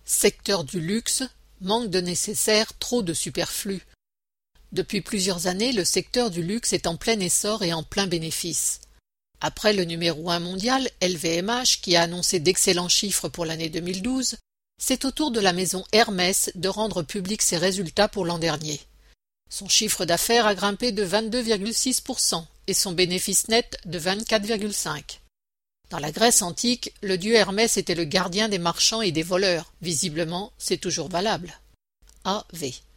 Secteur du luxe, manque de nécessaire, trop de superflu. Depuis plusieurs années, le secteur du luxe est en plein essor et en plein bénéfice. Après le numéro 1 mondial, LVMH, qui a annoncé d'excellents chiffres pour l'année 2012, c'est au tour de la maison Hermès de rendre publics ses résultats pour l'an dernier. Son chiffre d'affaires a grimpé de 22,6% et son bénéfice net de 24,5%. Dans la Grèce antique, le dieu Hermès était le gardien des marchands et des voleurs. Visiblement, c'est toujours valable. A.V.